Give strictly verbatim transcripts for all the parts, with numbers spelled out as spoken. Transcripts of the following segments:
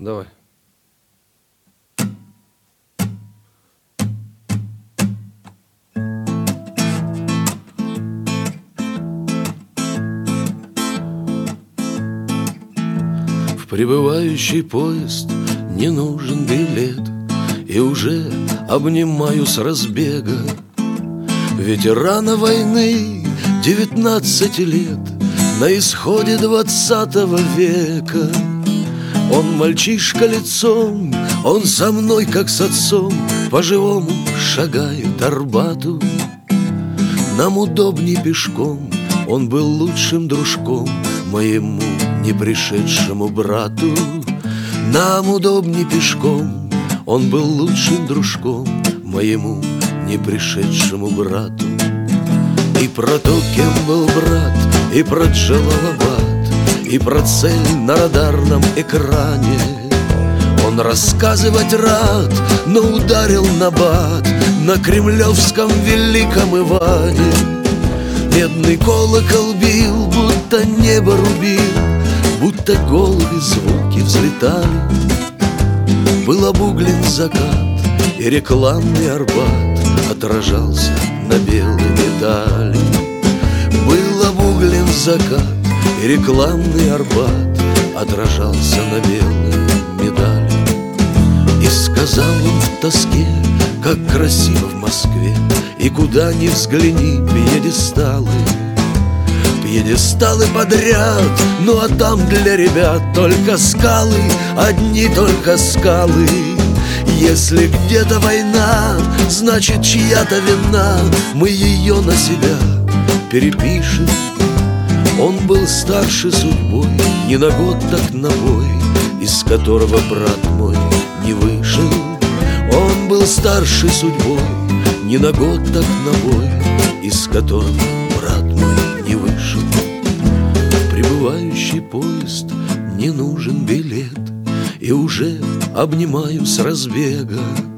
Давай. В прибывающий поезд не нужен билет, и уже обнимаю с разбега ветерана войны девятнадцати лет на исходе двадцатого века. Он мальчишка лицом, он со мной как с отцом по-живому шагает Арбату. Нам удобней пешком, он был лучшим дружком моему не пришедшему брату. Нам удобней пешком, он был лучшим дружком моему не пришедшему брату. И про то, кем был брат, и про Джалалабад, и про цель на радарном экране он рассказывать рад, но ударил набат на кремлевском великом Иване. Медный колокол бил, будто небо рубил, будто голуби звуки взлетали. Был обуглен закат, и рекламный Арбат отражался на белой медали. Был обуглен закат, и рекламный Арбат отражался на белой медали. И сказал он в тоске, как красиво в Москве, и куда ни взгляни пьедесталы. Пьедесталы подряд, ну а там для ребят только скалы, одни только скалы. Если где-то война, значит чья-то вина, мы ее на себя перепишем. Он был старше судьбой, не на год, так на бой, из которого брат мой не вышел. Он был старше судьбой, не на год, так на бой, из которого брат мой не вышел. В прибывающий поезд не нужен билет, и уже обнимаю с разбега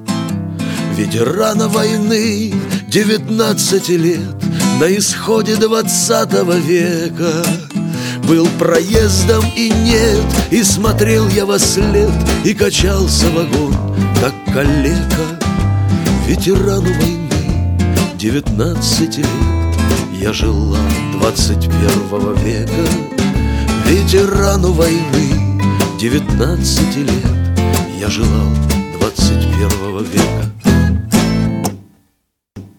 ветерана войны девятнадцати лет на исходе двадцатого века. Был проездом и нет, и смотрел я во след, и качался вагон, как калека. Ветерану войны девятнадцати лет я желал двадцать первого века. Ветерану войны девятнадцати лет я желал двадцать первого века.